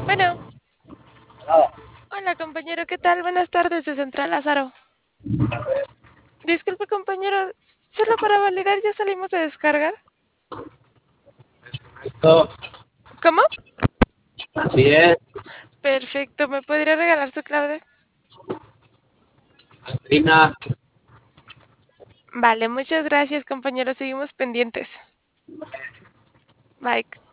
Bueno, Ah, hola compañero, ¿qué tal? Buenas tardes de Central Lázaro. Disculpe compañero, solo para validar ya salimos de descarga. esto, ¿Cómo? así es, Perfecto, ¿me podría regalar su clave? Trina. Vale, muchas gracias compañero, seguimos pendientes. Bye.